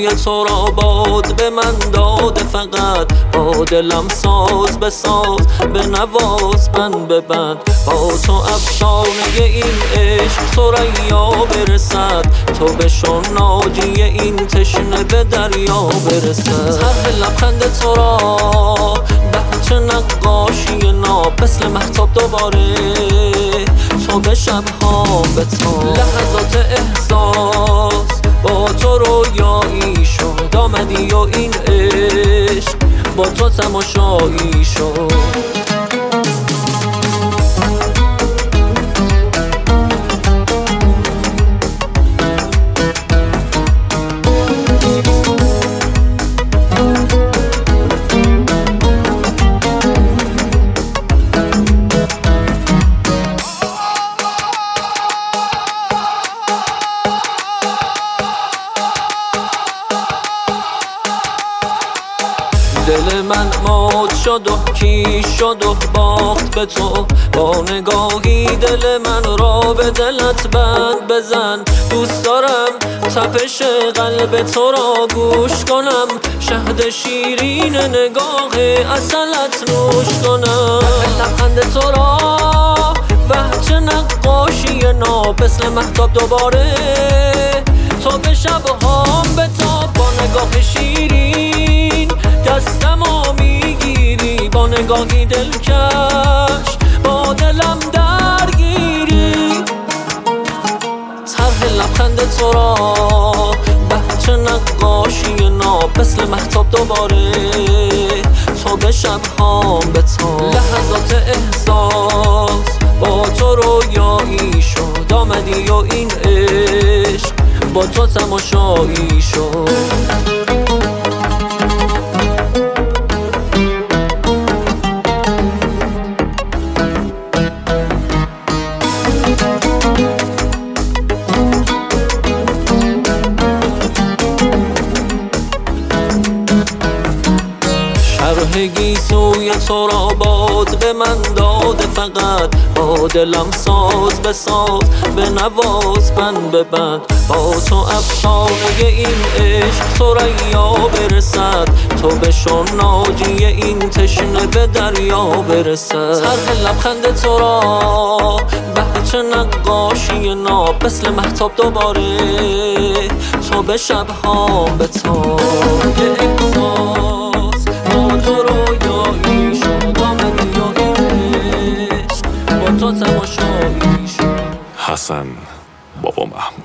سوی تو را باد به من داده، فقط با دلم ساز بساز، به نواز بند به بند. با تو افسانه این عشق ثریا برسد، تو بشو ناجی این تشنه به دریا برسد. طرح لبخند تو را بچه نقاشی ناب، مثل مهتاب دوباره تو به شب‌ها به تو. لحظات احساس با تو رویایی شد، آمدی و این عشق با تو تماشایی شد. دل من مات شد و کیش شد و باخت به تو، با نگاهی دل من را به دلت بند بزن. دوست دارم تپش قلب تو را گوش کنم، شهد شیرین نگاه عسلت نوش کنم. لبخند تو را وحچه نقاشی ناب، مثل مهتاب دوباره تو به شبهام به تو. با نگاه شیرین دستمو میگیری، با نگاهی دلکش با دلم درگیری. طرح لبخند تو را بچه نقاشی ناب، مثل مهتاب دوباره تو به شبهام به تو. لحظات احساس با تو رویایی شد، آمدی و این عشق با تو تماشایی شد. شرح سوی تو را باد به من داده، فقط با دلم ساز بساز، به نواز بند به بند. با تو افسانه این عشق ثریا برسد، تو بشو ناجی این تشنه به دریا برسد. طرح لبخند تو را بچه نقاشی ناب، مثل مهتاب دوباره تو به شبهام به تو. حسن بابا محمود.